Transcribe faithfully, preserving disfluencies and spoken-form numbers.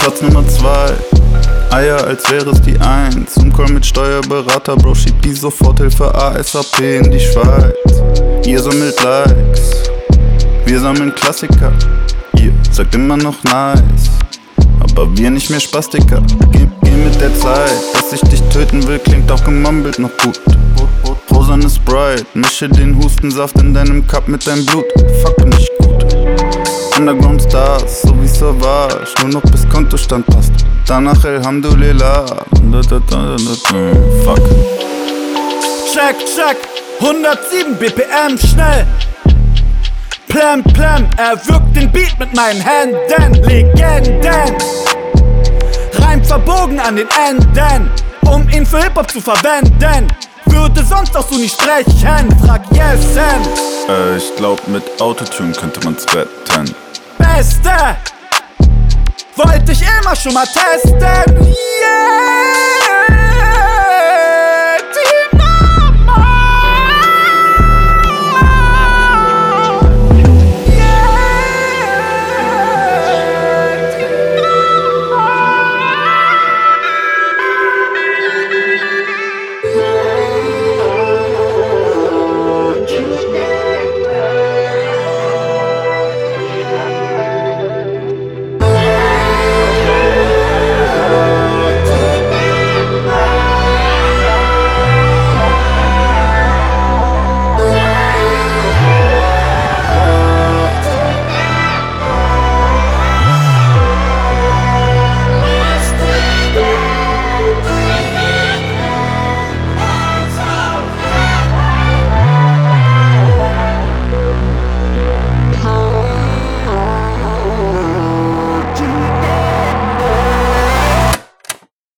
Platz Nummer zwei. Eier, als wäre es die Eins. Zoom-Call mit Steuerberater, Bro, schiebt die Soforthilfe A S A P in die Schweiz. Ihr sammelt Likes, wir sammeln Klassiker. Ihr sagt immer noch nice, aber wir nicht mehr Spastiker. Geh, geh mit der Zeit, dass ich dich töten will, klingt auch gemumbelt noch gut. Rosane Sprite, mische den Hustensaft in deinem Cup mit deinem Blut. Fuck, bin ich gut. Underground Stars, so wie Savage, nur noch bis Kontostand passt. Danach Alhamdulillah. Fuck. Check, check, hundertsieben B P M schnell. Plam, plam, er wirkt den Beat mit meinen Händen. Legenden, Reim verbogen an den Enden, um ihn für Hip-Hop zu verwenden. Würde sonst auch so nicht sprechen, frag Jessen. Äh, ich glaub mit Autotune könnte man's wetten. Beste, wollte ich immer schon mal testen, yeah!